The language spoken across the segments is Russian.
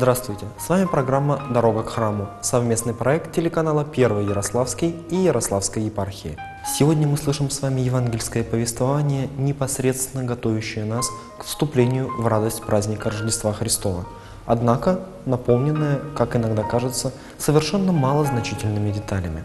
Здравствуйте! С вами программа «Дорога к храму», совместный проект телеканала Первый Ярославский и Ярославской епархии. Сегодня мы слышим с вами евангельское повествование, непосредственно готовящее нас к вступлению в радость праздника Рождества Христова, однако наполненное, как иногда кажется, совершенно малозначительными деталями.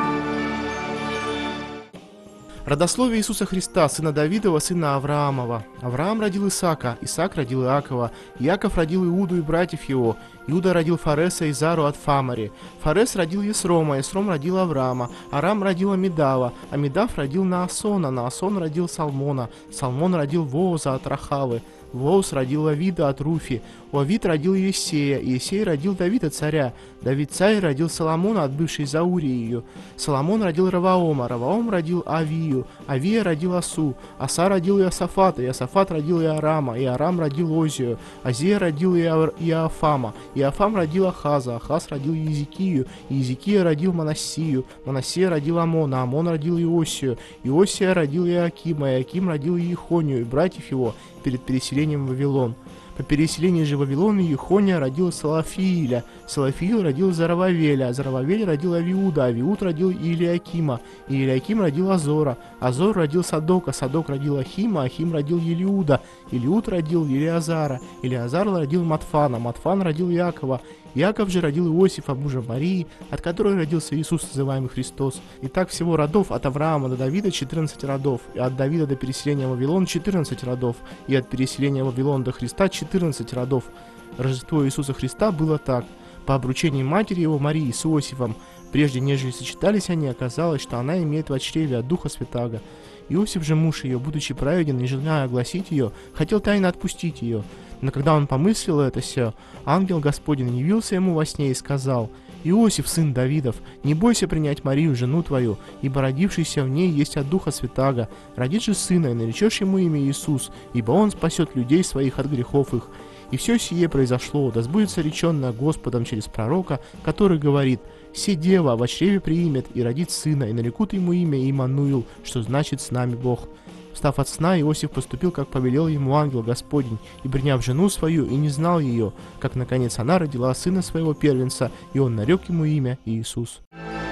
Родословие Иисуса Христа, сына Давидова, сына Авраамова. Авраам родил Исаака, Исаак родил Иакова, Иаков родил Иуду и братьев его, Иуда родил Фареса и Зару от Фамари, Фарес родил Есрома, Есром родил Авраама, Арам родил Амидава, Амидав родил Наассона, Наасон родил Салмона, Салмон родил Вооза от Рахавы, Вооз родил Авида от Руфи, Авид родил Иессея, Иессей родил Давида царя, Давид царь родил Соломона от бывшей Заурии, Соломон родил Раваома, Раваом родил Авию, Авия родил Асу, Аса родил Иосафата, Иосафат родил Иорама, Иорам родил Озию, Азия родил Иоафама, Иоафам родил Ахаза, Ахаз родил Иезекию, Иезекия родил Манассию, Манассия родил Амона, Амон родил Иосию, Иосия родил Иоакима, Иоаким родил Иехонию и братьев его перед переселением в Вавилон. По переселении же в Вавилон Иехония родил Салафииля, Салафиил родил Зарававеля, Зарававель родил Авиуда, Авиуд родил Илиакима, Илиаким родил Азора, Азор родил Садока, Садок родил Ахима, Ахим родил Елиуда, Елиуд родил Елиазара, Елиазар родил Матфана, Матфан родил Иакова, Иаков же родил Иосифа, мужа Марии, от которой родился Иисус, называемый Христос. Итак, всего родов от Авраама до Давида 14 родов, и от Давида до переселения в Вавилон 14 родов, и от переселения в Вавилон до Христа 14 родов. Рождество Иисуса Христа было так. По обручении матери его Марии с Иосифом, прежде нежели сочетались они, оказалось, что она имеет в чреве от Духа Святаго. Иосиф же, муж ее, будучи праведен, не желая огласить ее, хотел тайно отпустить ее. Но когда он помыслил это все, ангел Господень явился ему во сне и сказал: «Иосиф, сын Давидов, не бойся принять Марию, жену твою, ибо родившийся в ней есть от Духа Святаго. Родишь же сына, и наречешь ему имя Иисус, ибо он спасет людей своих от грехов их». И все сие произошло, да сбудется реченное Господом через пророка, который говорит: «Се дева во чреве приимет и родит сына, и нарекут ему имя Иммануил, что значит «с нами Бог». Встав от сна, Иосиф поступил, как повелел ему ангел Господень, и, приняв жену свою, и не знал ее, как, наконец, она родила сына своего первенца, и он нарек ему имя Иисус.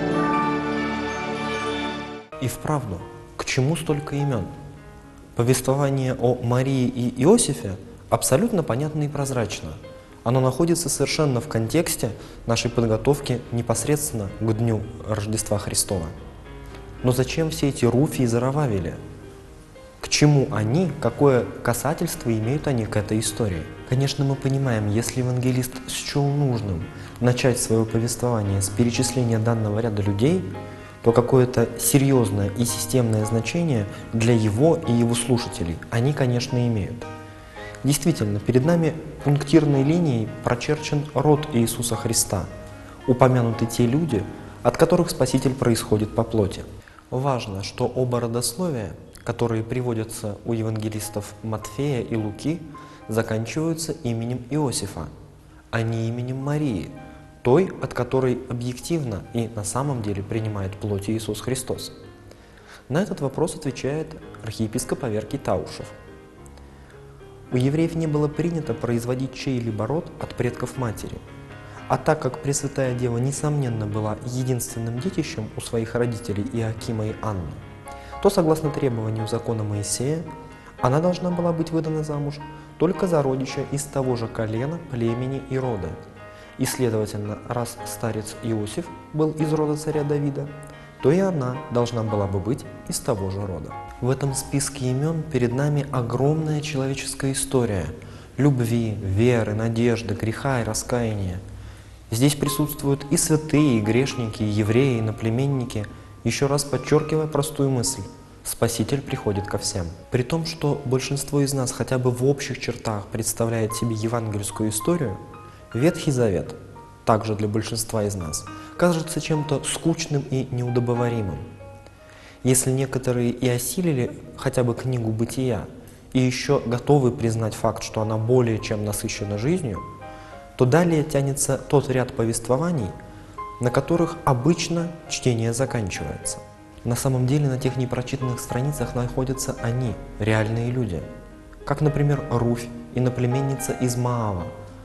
И вправду, к чему столько имен? Повествование о Марии и Иосифе абсолютно понятно и прозрачно. Оно находится совершенно в контексте нашей подготовки непосредственно к дню Рождества Христова. Но зачем все эти Руфи и Зарававели? К чему они, какое касательство имеют они к этой истории? Конечно, мы понимаем, если евангелист счел нужным начать свое повествование с перечисления данного ряда людей, то какое-то серьезное и системное значение для его и его слушателей они, конечно, имеют. Действительно, перед нами пунктирной линией прочерчен род Иисуса Христа, упомянуты те люди, от которых Спаситель происходит по плоти. Важно, что оба родословия, которые приводятся у евангелистов Матфея и Луки, заканчиваются именем Иосифа, а не именем Марии, той, от которой объективно и на самом деле принимает плоть Иисус Христос. На этот вопрос отвечает архиепископ Аверкий Таушев. У евреев не было принято производить чей-либо род от предков матери, а так как Пресвятая Дева, несомненно, была единственным детищем у своих родителей Иоакима и Анны, то, согласно требованию закона Моисея, она должна была быть выдана замуж только за родича из того же колена, племени и рода. И, следовательно, раз старец Иосиф был из рода царя Давида, то и она должна была бы быть из того же рода. В этом списке имен перед нами огромная человеческая история любви, веры, надежды, греха и раскаяния. Здесь присутствуют и святые, и грешники, и евреи, и иноплеменники, еще раз подчеркивая простую мысль: Спаситель приходит ко всем. При том, что большинство из нас хотя бы в общих чертах представляет себе евангельскую историю, Ветхий Завет, также для большинства из нас, кажется чем-то скучным и неудобоваримым. Если некоторые и осилили хотя бы книгу Бытия, и еще готовы признать факт, что она более чем насыщена жизнью, то далее тянется тот ряд повествований, на которых обычно чтение заканчивается. На самом деле на тех непрочитанных страницах находятся они, реальные люди, как, например, Руфь, иноплеменница из Моава,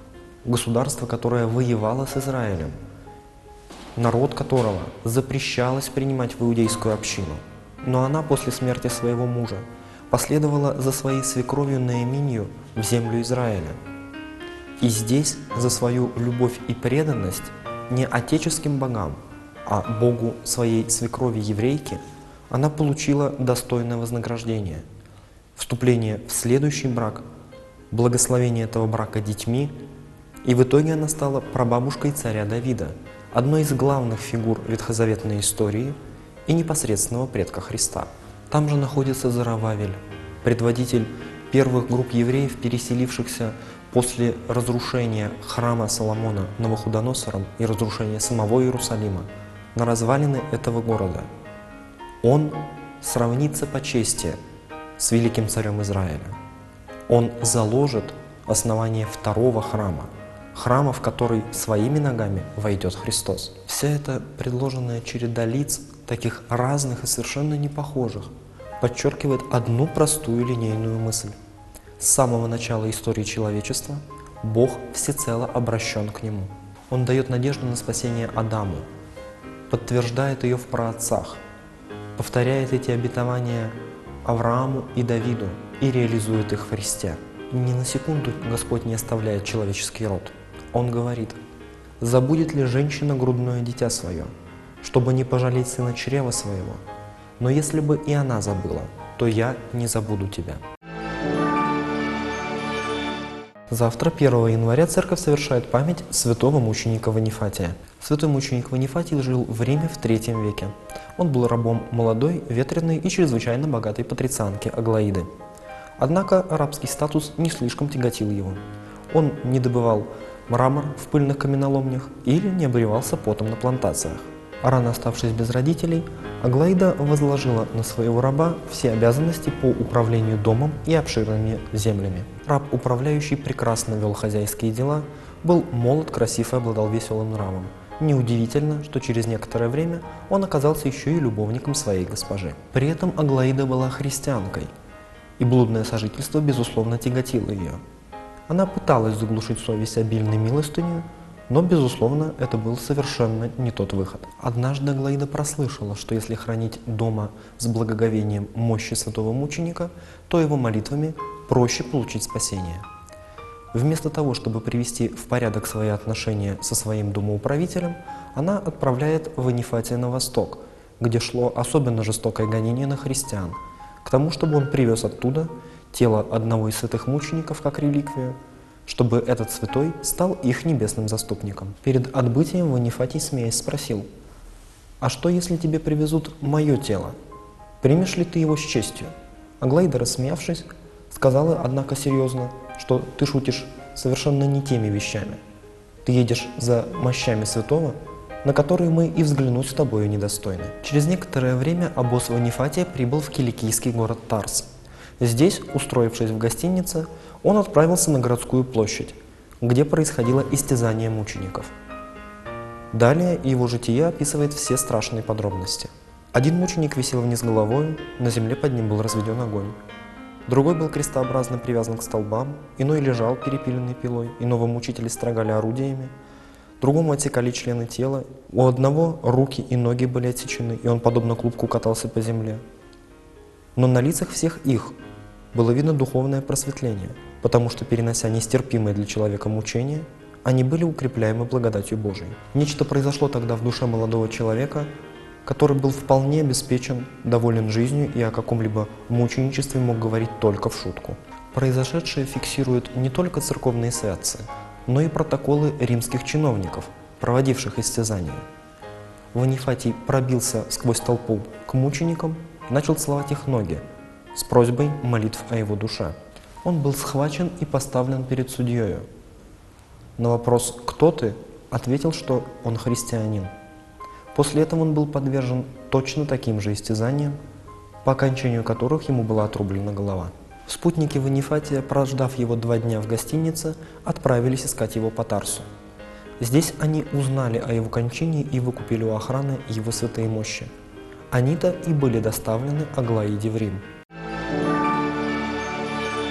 государство, которое воевало с Израилем, народ которого запрещалось принимать в иудейскую общину. Но она после смерти своего мужа последовала за своей свекровью Нааминью в землю Израиля. И здесь за свою любовь и преданность не отеческим богам, а Богу своей свекрови еврейки она получила достойное вознаграждение. Вступление в следующий брак, благословение этого брака детьми, и в итоге она стала прабабушкой царя Давида, одной из главных фигур ветхозаветной истории и непосредственного предка Христа. Там же находится Зоровавель, предводитель первых групп евреев, переселившихся после разрушения храма Соломона Навуходоносором и разрушения самого Иерусалима на развалины этого города. Он сравнится по чести с великим царем Израиля. Он заложит основание второго храма, храма, в который своими ногами войдет Христос. Вся эта предложенная череда лиц, таких разных и совершенно не похожих, подчеркивает одну простую линейную мысль. С самого начала истории человечества Бог всецело обращен к Нему. Он дает надежду на спасение Адаму, подтверждает ее в праотцах, повторяет эти обетования Аврааму и Давиду и реализует их в Христе. Ни на секунду Господь не оставляет человеческий род. Он говорит: «Забудет ли женщина грудное дитя свое, чтобы не пожалеть сына чрева своего? Но если бы и она забыла, то я не забуду тебя». Завтра, 1 января, Церковь совершает память святого мученика Ванифатия. Святой мученик Ванифатий жил в Риме в III веке. Он был рабом молодой, ветреной и чрезвычайно богатой патрицианки Аглаиды. Однако арабский статус не слишком тяготил его. Он не добывал мрамор в пыльных каменоломнях или не обливался потом на плантациях. Рано оставшись без родителей, Аглаида возложила на своего раба все обязанности по управлению домом и обширными землями. Раб, управляющий, прекрасно вел хозяйские дела, был молод, красив и обладал веселым нравом. Неудивительно, что через некоторое время он оказался еще и любовником своей госпожи. При этом Аглаида была христианкой, и блудное сожительство, безусловно, тяготило ее. Она пыталась заглушить совесть обильной милостынью, но, безусловно, это был совершенно не тот выход. Однажды Аглаида прослышала, что если хранить дома с благоговением мощи святого мученика, то его молитвами проще получить спасение. Вместо того, чтобы привести в порядок свои отношения со своим домоуправителем, она отправляет Ванифатия на восток, где шло особенно жестокое гонение на христиан, к тому, чтобы он привез оттуда тело одного из святых мучеников как реликвию, чтобы этот святой стал их небесным заступником. Перед отбытием Ванифатий, смеясь, спросил: «А что, если тебе привезут мое тело? Примешь ли ты его с честью?» Аглаида, рассмеявшись, сказала, однако серьезно, что ты шутишь совершенно не теми вещами. Ты едешь за мощами святого, на которые мы и взглянуть с тобою недостойны. Через некоторое время обоз Ванифатия прибыл в киликийский город Тарс. Здесь, устроившись в гостинице, он отправился на городскую площадь, где происходило истязание мучеников. Далее его житие описывает все страшные подробности. Один мученик висел вниз головой, на земле под ним был разведен огонь. Другой был крестообразно привязан к столбам, иной лежал, перепиленный пилой, иного мучители строгали орудиями, другому отсекали члены тела, у одного руки и ноги были отсечены, и он, подобно клубку, катался по земле. Но на лицах всех их было видно духовное просветление, потому что, перенося нестерпимые для человека мучения, они были укрепляемы благодатью Божией. Нечто произошло тогда в душе молодого человека, который был вполне обеспечен, доволен жизнью и о каком-либо мученичестве мог говорить только в шутку. Произошедшее фиксируют не только церковные святцы, но и протоколы римских чиновников, проводивших истязания. Ванифатий пробился сквозь толпу к мученикам и начал целовать их ноги с просьбой молитв о его душе. Он был схвачен и поставлен перед судьею. На вопрос «Кто ты?» ответил, что он христианин. После этого он был подвержен точно таким же истязаниям, по окончанию которых ему была отрублена голова. Спутники Ванифатия, прождав его 2 дня в гостинице, отправились искать его по Тарсу. Здесь они узнали о его кончине и выкупили у охраны его святые мощи. Они-то и были доставлены Аглаиде в Рим.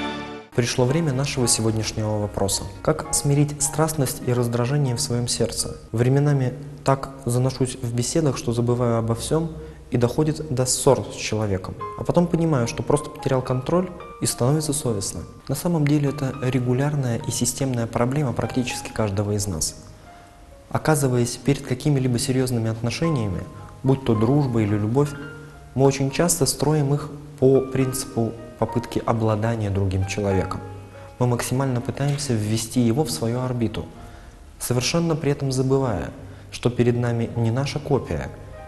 Пришло время нашего сегодняшнего вопроса. Как смирить страстность и раздражение в своем сердце? Временами так заношусь в беседах, что забываю обо всем, и доходит до ссор с человеком. А потом понимаю, что просто потерял контроль, и становится совестно. На самом деле это регулярная и системная проблема практически каждого из нас. Оказываясь перед какими-либо серьезными отношениями, будь то дружба или любовь, мы очень часто строим их по принципу попытки обладания другим человеком. Мы максимально пытаемся ввести его в свою орбиту, совершенно при этом забывая, что перед нами не наша копия,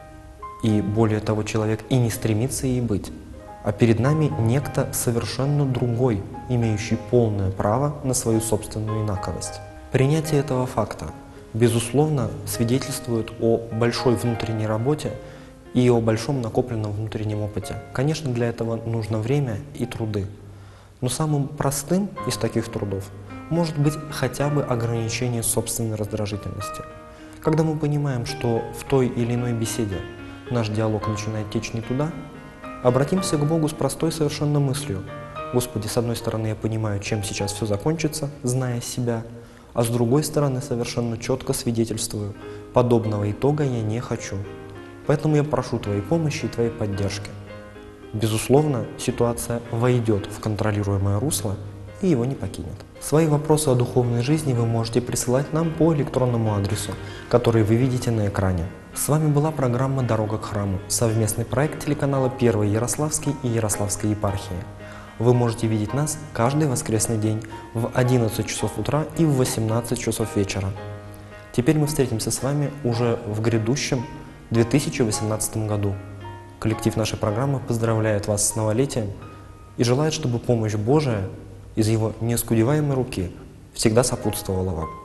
и более того, человек и не стремится ей быть, а перед нами некто совершенно другой, имеющий полное право на свою собственную инаковость. Принятие этого факта, безусловно, свидетельствует о большой внутренней работе и о большом накопленном внутреннем опыте. Конечно, для этого нужно время и труды. Но самым простым из таких трудов может быть хотя бы ограничение собственной раздражительности. Когда мы понимаем, что в той или иной беседе наш диалог начинает течь не туда, обратимся к Богу с простой совершенно мыслью. Господи, с одной стороны, я понимаю, чем сейчас все закончится, зная себя, а с другой стороны, совершенно четко свидетельствую, подобного итога я не хочу. Поэтому я прошу Твоей помощи и Твоей поддержки. Безусловно, ситуация войдет в контролируемое русло и его не покинет. Свои вопросы о духовной жизни вы можете присылать нам по электронному адресу, который вы видите на экране. С вами была программа «Дорога к храму», совместный проект телеканала «Первый Ярославский» и Ярославской епархии. Вы можете видеть нас каждый воскресный день в 11 часов утра и в 18 часов вечера. Теперь мы встретимся с вами уже в грядущем 2018 году. Коллектив нашей программы поздравляет вас с новолетием и желает, чтобы помощь Божия из Его неоскудеваемой руки всегда сопутствовала вам.